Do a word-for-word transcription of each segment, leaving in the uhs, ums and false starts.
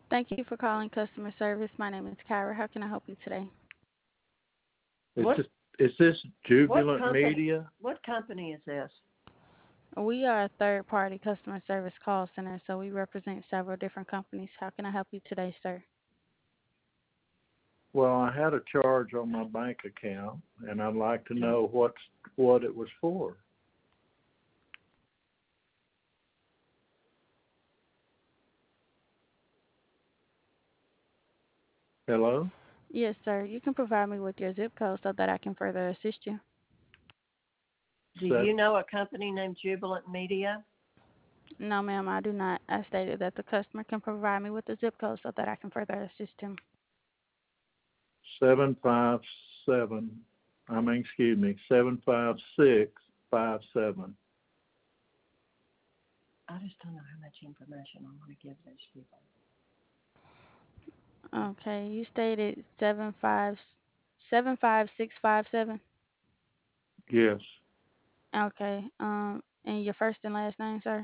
Thank you for calling customer service. My name is Kyra. How can I help you today? Is What this, is this what Jubilant company Media? what company is this? We are a third party customer service call center, so we represent several different companies. How can I help you today, sir? Well, I had a charge on my bank account, and I'd like to No. know what's what it was for. Hello? Yes, sir. You can provide me with your zip code so that I can further assist you. Do Set you know a company named Jubilant Media? No, ma'am, I do not. I stated that the customer can provide me with the zip code so that I can further assist him. seven five seven. I mean, excuse me, seven five six five seven. I just don't know how much information I want to give those people. Okay, you stated seven five seven five six five seven. Yes. Okay. Um, and your first and last name, sir?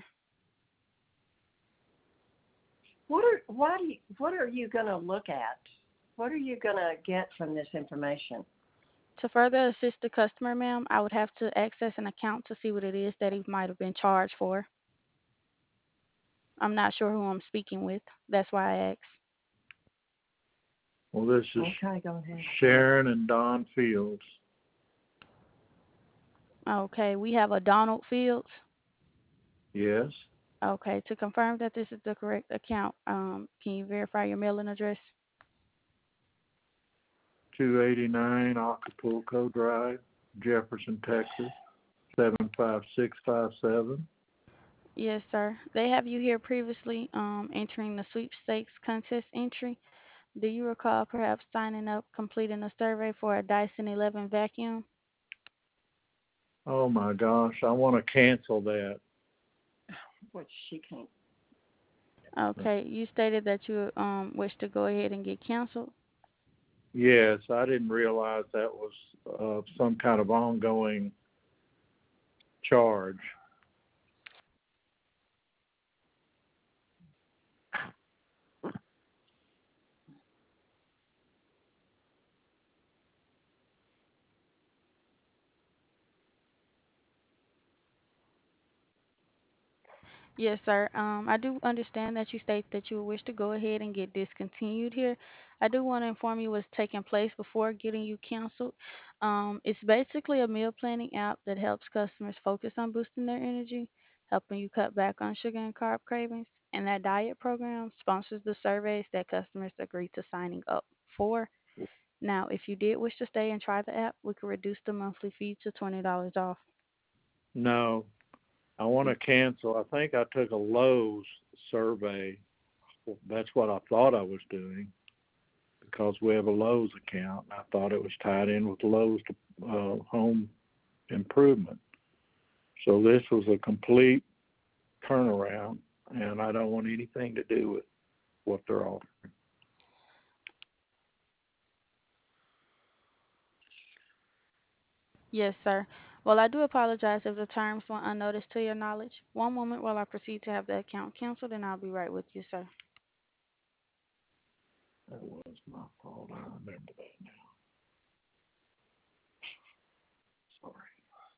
What are why do you, what are you going to look at? What are you going to get from this information? To further assist the customer, ma'am, I would have to access an account to see what it is that he might have been charged for. I'm not sure who I'm speaking with. That's why I asked. Well, this is Okay, go ahead. Sharon and Don Fields. Okay, we have a Donald Fields. Yes. Okay, to confirm that this is the correct account, um, can you verify your mailing address? two eighty-nine Acapulco Drive, Jefferson, Texas, seven five six five seven. Yes, sir. They have you here previously um, entering the sweepstakes contest entry. Do you recall perhaps signing up, completing a survey for a Dyson eleven vacuum? Oh my gosh, I want to cancel that. Which she can't. Okay, you stated that you um, wish to go ahead and get canceled. Yes, I didn't realize that was uh, some kind of ongoing charge. Yes, sir. Um, I do understand that you state that you wish to go ahead and get discontinued here. I do want to inform you what's taking place before getting you canceled. Um, it's basically a meal planning app that helps customers focus on boosting their energy, helping you cut back on sugar and carb cravings. And that diet program sponsors the surveys that customers agree to signing up for. Now, if you did wish to stay and try the app, we could reduce the monthly fee to twenty dollars off. No, I want to cancel. I think I took a Lowe's survey. That's what I thought I was doing because we have a Lowe's account. I thought it was tied in with Lowe's uh, home improvement. So this was a complete turnaround, and I don't want anything to do with what they're offering. Yes, sir. Well, I do apologize if the terms went unnoticed to your knowledge. One moment while I proceed to have the account canceled, and I'll be right with you, sir. That was my fault. I remember that now. Sorry.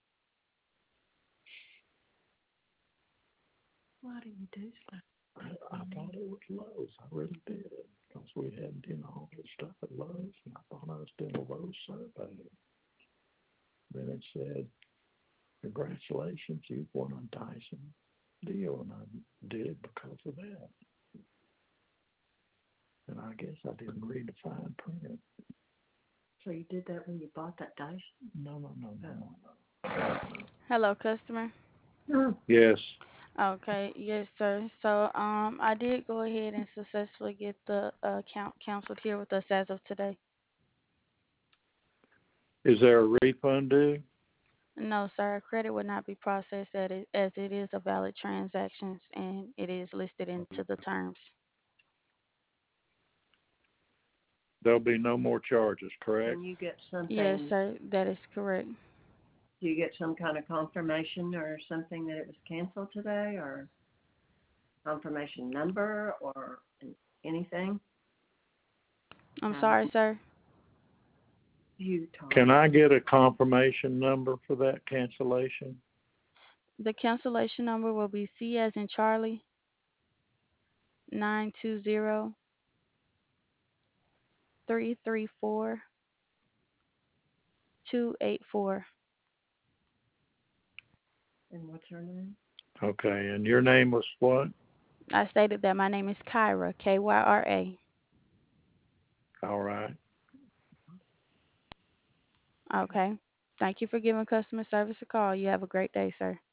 Why do you do stuff? I, I thought it was Lowe's. I really did. Because we had, you know, all this stuff at Lowe's, and I thought I was doing a Lowe's survey. Then it said, congratulations, you've won a Dyson deal, and I did it because of that. And I guess I didn't read the fine print. So you did that when you bought that Dyson? No, no, no, no, no. Hello, customer. No. Yes. Okay, yes, sir. So, um, I did go ahead and successfully get the uh, account canceled here with us as of today. Is there a refund due? No, sir. Credit would not be processed at it, as it is a valid transaction and it is listed into the terms. There'll be no more charges, correct? And you get Yes, something, sir. That is correct. do you get some kind of confirmation or something that it was canceled today, or confirmation number, or anything? I'm Um, sorry, sir. you, Tom. Can I get a confirmation number for that cancellation? The cancellation number will be C as in Charlie, nine two zero three three four two eight four. And what's her name? Okay, and your name was what? I stated that my name is Kyra, K Y R A. All right. Okay. Okay. Thank you for giving customer service a call. You have a great day, sir.